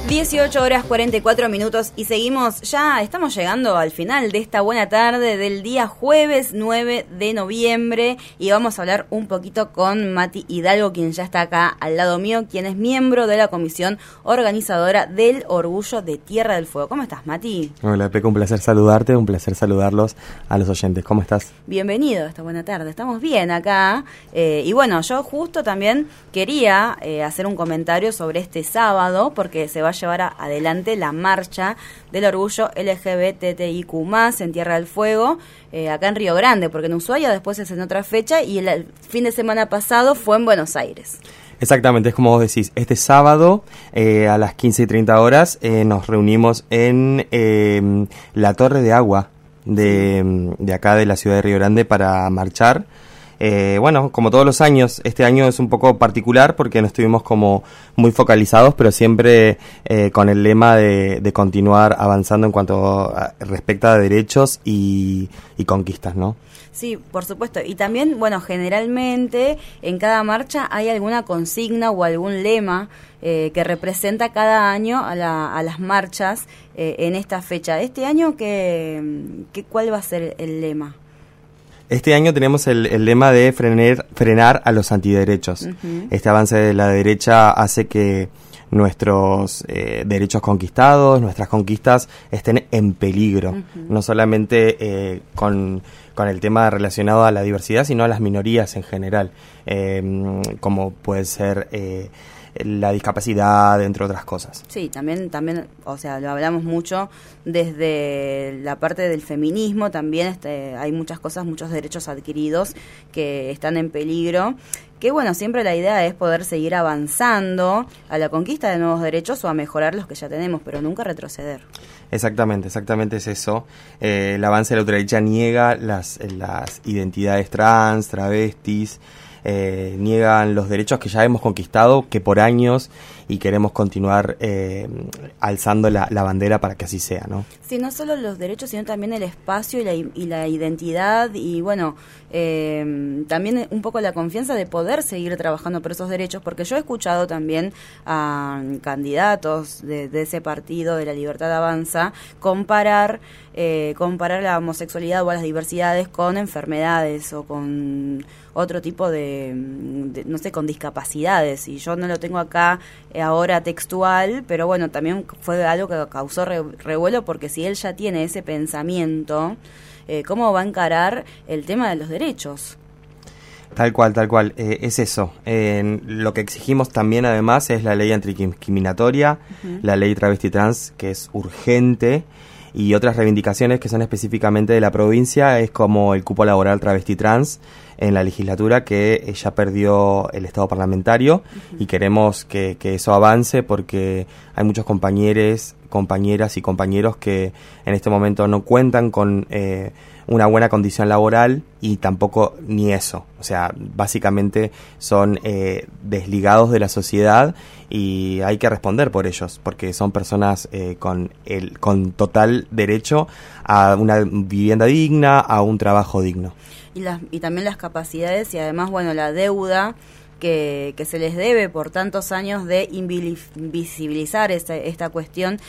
18 horas 44 minutos y seguimos, ya estamos llegando al final de esta buena tarde del día jueves 9 de noviembre y vamos a hablar un poquito con Mati Hidalgo, quien ya está acá al lado mío, quien es miembro de la comisión organizadora del Orgullo de Tierra del Fuego. ¿Cómo estás, Mati? Hola, Peco, un placer saludarte, un placer saludarlos a los oyentes. ¿Cómo estás? Bienvenido a esta buena tarde, estamos bien acá y bueno, yo justo también quería hacer un comentario sobre este sábado porque se va a llevar adelante la marcha del orgullo LGBTIQ+, en Tierra del Fuego, acá en Río Grande, porque en Ushuaia después es en otra fecha y el fin de semana pasado fue en Buenos Aires. Exactamente, es como vos decís, este sábado a las 15:30 nos reunimos en la Torre de Agua de acá de la ciudad de Río Grande para marchar. Bueno, como todos los años, este año es un poco particular porque no estuvimos como muy focalizados, pero siempre con el lema de continuar avanzando en cuanto respecta a derechos y conquistas, ¿no? Sí, por supuesto. Y también, bueno, generalmente en cada marcha hay alguna consigna o algún lema que representa cada año a las marchas en esta fecha. Este año, ¿cuál va a ser el lema? Este año tenemos el lema de frenar a los antiderechos. Uh-huh. Este avance de la derecha hace que nuestros derechos conquistados, nuestras conquistas estén en peligro. Uh-huh. No solamente con el tema relacionado a la diversidad, sino a las minorías en general, como puede ser la discapacidad, entre otras cosas. Sí, también, o sea, lo hablamos mucho desde la parte del feminismo, también hay muchas cosas, muchos derechos adquiridos que están en peligro, que bueno, siempre la idea es poder seguir avanzando a la conquista de nuevos derechos o a mejorar los que ya tenemos, pero nunca retroceder. Exactamente es eso. El avance de la ultraderecha niega las identidades trans, travestis, niegan los derechos que ya hemos conquistado, que por años, y queremos continuar alzando la bandera para que así sea, ¿no? Sí, no solo los derechos, sino también el espacio y la identidad y bueno, también un poco la confianza de poder seguir trabajando por esos derechos, porque yo he escuchado también a candidatos de ese partido, de la Libertad Avanza, comparar la homosexualidad o las diversidades con enfermedades o con otro tipo de no sé, con discapacidades, y yo no lo tengo acá ahora textual, pero bueno, también fue algo que causó revuelo, porque si él ya tiene ese pensamiento, ¿cómo va a encarar el tema de los derechos? Tal cual, es eso. Lo que exigimos también, además, es la ley antidiscriminatoria, uh-huh, la ley travesti trans, que es urgente, y otras reivindicaciones que son específicamente de la provincia, es como el cupo laboral travesti trans en la legislatura, que ya perdió el estado parlamentario, uh-huh, y queremos que eso avance porque hay muchos compañeras y compañeros que en este momento no cuentan con una buena condición laboral y tampoco ni eso. O sea, básicamente son desligados de la sociedad y hay que responder por ellos, porque son personas con total derecho a una vivienda digna, a un trabajo digno. Y también las capacidades y además, bueno, la deuda que se les debe por tantos años de invisibilizar esta cuestión,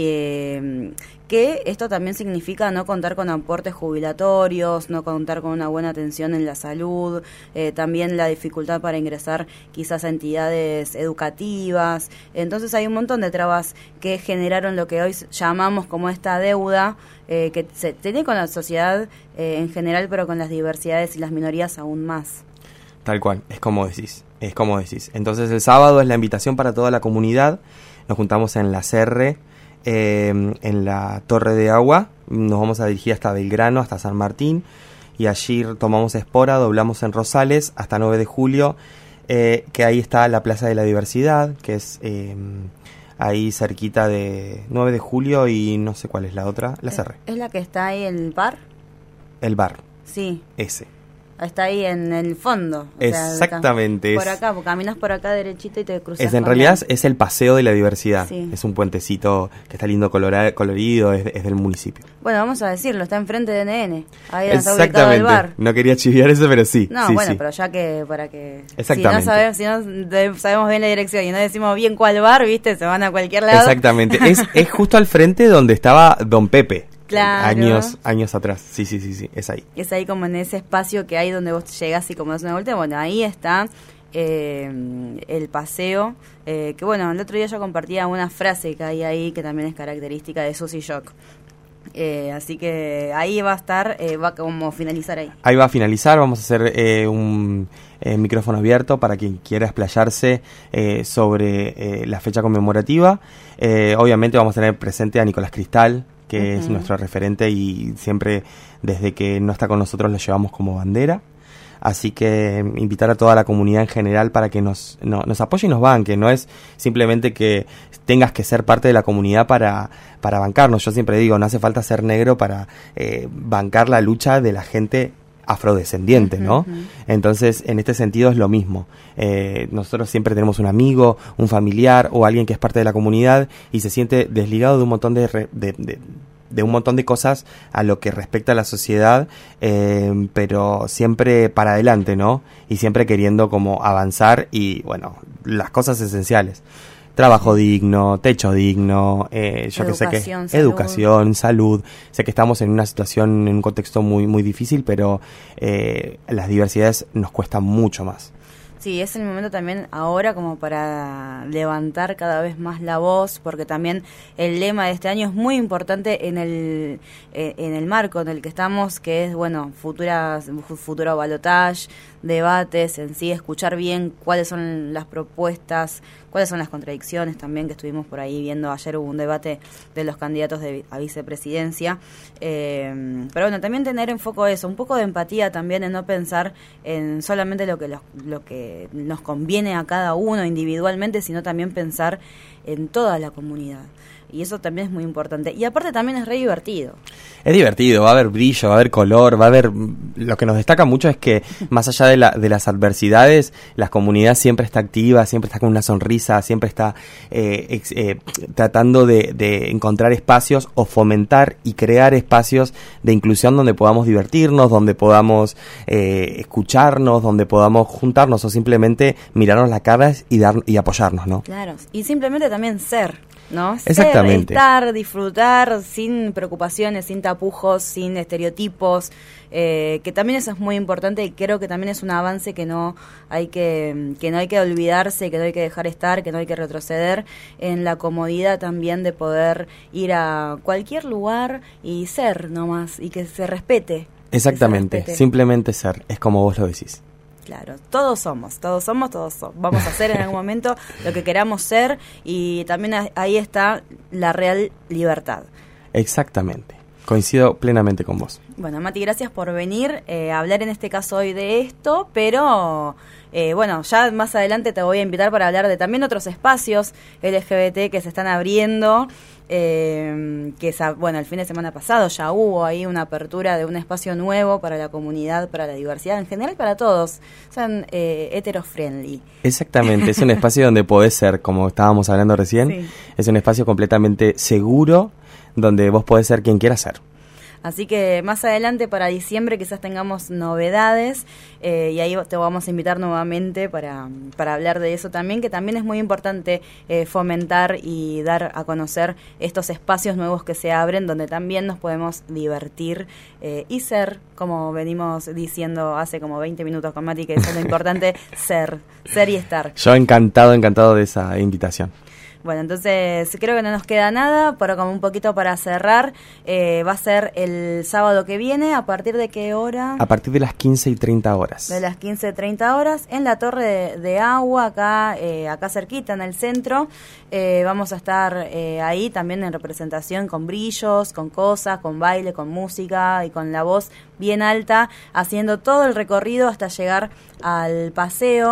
que esto también significa no contar con aportes jubilatorios, no contar con una buena atención en la salud, también la dificultad para ingresar quizás a entidades educativas. Entonces hay un montón de trabas que generaron lo que hoy llamamos como esta deuda que se tiene con la sociedad en general, pero con las diversidades y las minorías aún más. Tal cual, es como decís. Entonces el sábado es la invitación para toda la comunidad. Nos juntamos en la Serre, en la Torre de Agua. Nos vamos a dirigir hasta Belgrano, hasta San Martín, y allí tomamos Espora, doblamos en Rosales hasta 9 de julio, que ahí está la Plaza de la Diversidad, que es ahí cerquita de 9 de julio y no sé cuál es la otra, la Serre. ¿Es la que está ahí el bar? El bar. Sí. Ese. Está ahí en el fondo. Exactamente. Por acá, caminas por acá derechito y te cruzas. En realidad es el Paseo de la Diversidad. Sí. Es un puentecito que está lindo, colorido, es del municipio. Bueno, vamos a decirlo, está enfrente de NN. Ahí está ubicado el bar. No quería chiviar eso, pero sí. No, sí, bueno, sí. pero ya que para que... Exactamente. Si no sabemos bien la dirección y no decimos bien cuál bar, ¿viste? Se van a cualquier lado. Exactamente. es justo al frente donde estaba Don Pepe. Claro. Años atrás. Sí, es ahí. Es ahí como en ese espacio que hay donde vos llegás y como das una vuelta. Bueno, ahí está el paseo. Que bueno, el otro día yo compartía una frase que hay ahí que también es característica de Susy Shock. Así que ahí va a estar, va como finalizar ahí. Ahí va a finalizar, vamos a hacer un micrófono abierto para quien quiera explayarse sobre la fecha conmemorativa. Obviamente vamos a tener presente a Nicolás Cristal, que es nuestro referente y siempre desde que no está con nosotros lo llevamos como bandera. Así que invitar a toda la comunidad en general para que nos apoye y nos banque. No es simplemente que tengas que ser parte de la comunidad para bancarnos. Yo siempre digo, no hace falta ser negro para bancar la lucha de la gente afrodescendiente, ¿no? Entonces, en este sentido es lo mismo. Nosotros siempre tenemos un amigo, un familiar o alguien que es parte de la comunidad y se siente desligado de un montón de un montón de cosas a lo que respecta a la sociedad, pero siempre para adelante, ¿no? Y siempre queriendo como avanzar y, bueno, las cosas esenciales. Trabajo digno, techo digno, educación, salud. Sé que estamos en una situación, en un contexto muy, muy difícil, pero las diversidades nos cuestan mucho más. Sí, es el momento también ahora como para levantar cada vez más la voz, porque también el lema de este año es muy importante en el marco en el que estamos, que es, bueno, futuro balotage, debates en sí, escuchar bien cuáles son las propuestas, cuáles son las contradicciones también que estuvimos por ahí viendo. Ayer hubo un debate de los candidatos a vicepresidencia, pero bueno, también tener en foco eso, un poco de empatía también en no pensar en solamente lo que nos conviene a cada uno individualmente, sino también pensar en toda la comunidad. Y eso también es muy importante. Y aparte también es re divertido. Es divertido, va a haber brillo, va a haber color, va a haber... Lo que nos destaca mucho es que más allá de las adversidades, la comunidad siempre está activa, siempre está con una sonrisa, siempre está tratando de encontrar espacios o fomentar y crear espacios de inclusión donde podamos divertirnos, donde podamos escucharnos, donde podamos juntarnos o simplemente mirarnos las caras y apoyarnos, ¿no? Claro, y simplemente también ser, ¿no? Exactamente. Estar, disfrutar sin preocupaciones, sin tapujos, sin estereotipos, que también eso es muy importante y creo que también es un avance que no hay que olvidarse, que no hay que dejar estar, que no hay que retroceder en la comodidad también de poder ir a cualquier lugar y ser nomás y que se respete. Exactamente, simplemente ser, es como vos lo decís. Claro, todos somos. Vamos a hacer en algún momento lo que queramos ser y también ahí está la real libertad. Exactamente, coincido plenamente con vos. Bueno, Mati, gracias por venir a hablar en este caso hoy de esto, pero bueno, ya más adelante te voy a invitar para hablar de también otros espacios LGBT que se están abriendo. Bueno, el fin de semana pasado ya hubo ahí una apertura de un espacio nuevo para la comunidad, para la diversidad, en general para todos, son hetero-friendly. Exactamente, es un espacio donde podés ser, como estábamos hablando recién, sí. Es un espacio completamente seguro, donde vos podés ser quien quieras ser. Así que más adelante para diciembre quizás tengamos novedades y ahí te vamos a invitar nuevamente para hablar de eso también, que también es muy importante fomentar y dar a conocer estos espacios nuevos que se abren donde también nos podemos divertir y ser, como venimos diciendo hace como 20 minutos con Mati, que eso es lo importante, ser y estar. Yo encantado de esa invitación. Bueno, entonces creo que no nos queda nada, pero como un poquito para cerrar, va a ser el sábado que viene, ¿a partir de qué hora? A partir de las 15:30 horas. De las 15:30 horas, en la Torre de Agua, acá cerquita, en el centro. Vamos a estar ahí también en representación con brillos, con cosas, con baile, con música y con la voz bien alta, haciendo todo el recorrido hasta llegar al paseo,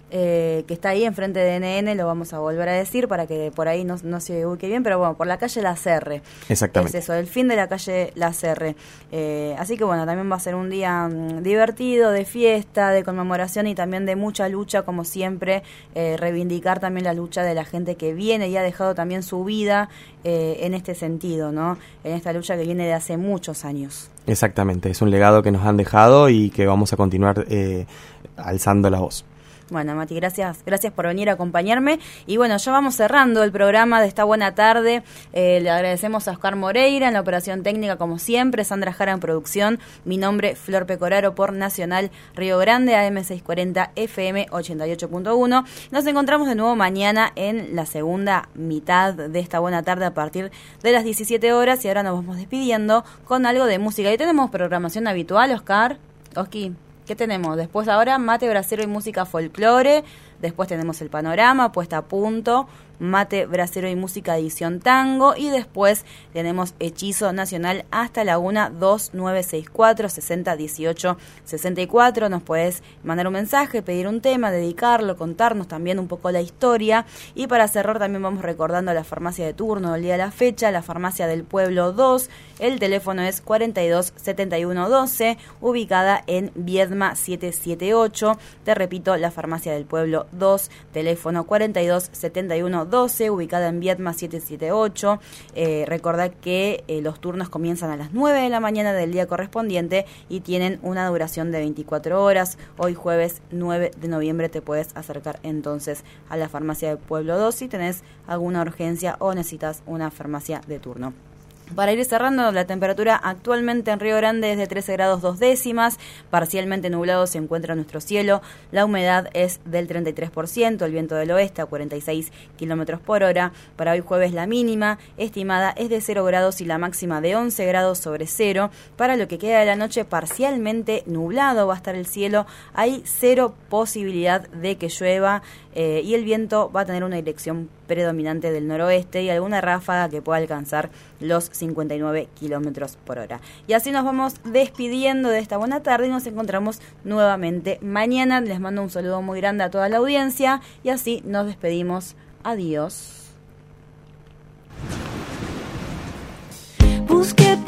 que está ahí enfrente de NN, lo vamos a volver a decir para que por ahí no se ubique bien, pero bueno, por la calle Lacerre. Exactamente. Es eso, el fin de la calle Lacerre. Así que bueno, también va a ser un día divertido, de fiesta, de conmemoración y también de mucha lucha, como siempre, reivindicar también la lucha de la gente que viene y ha dejado también su vida en este sentido, ¿no? En esta lucha que viene de hace muchos años. Exactamente, es un legado que nos han dejado y que vamos a continuar alzando la voz. Bueno, Mati, gracias por venir a acompañarme. Y bueno, ya vamos cerrando el programa de esta buena tarde. Le agradecemos a Oscar Moreira en la operación técnica, como siempre, Sandra Jara en producción. Mi nombre, Flor Pecoraro, por Nacional Río Grande, AM 640, FM 88.1. Nos encontramos de nuevo mañana en la segunda mitad de esta buena tarde a partir de las 17 horas. Y ahora nos vamos despidiendo con algo de música. Y tenemos programación habitual, Oscar. Oski, ¿qué tenemos? Después ahora mate brasero y música folclore. Después tenemos el panorama, puesta a punto, mate brasero y música edición tango. Y después tenemos Hechizo Nacional hasta la 1-2964-6018-64. Nos puedes mandar un mensaje, pedir un tema, dedicarlo, contarnos también un poco la historia. Y para cerrar también vamos recordando la farmacia de turno del día de la fecha, la farmacia del Pueblo 2. El teléfono es 427112, ubicada en Viedma 778. Te repito, la farmacia del Pueblo 2, teléfono 427112, ubicada en Viedma 778. Recordad que los turnos comienzan a las 9 de la mañana del día correspondiente y tienen una duración de 24 horas. Hoy jueves 9 de noviembre te puedes acercar entonces a la farmacia del Pueblo 2 si tenés alguna urgencia o necesitas una farmacia de turno. Para ir cerrando, la temperatura actualmente en Río Grande es de 13 grados 2 décimas, parcialmente nublado se encuentra nuestro cielo, la humedad es del 33%, el viento del oeste a 46 kilómetros por hora. Para hoy jueves la mínima estimada es de 0 grados y la máxima de 11 grados sobre cero. Para lo que queda de la noche, parcialmente nublado va a estar el cielo, hay cero posibilidad de que llueva y el viento va a tener una dirección predominante del noroeste y alguna ráfaga que pueda alcanzar los 59 kilómetros por hora. Y así nos vamos despidiendo de esta buena tarde y nos encontramos nuevamente mañana. Les mando un saludo muy grande a toda la audiencia y así nos despedimos. Adiós. Busqué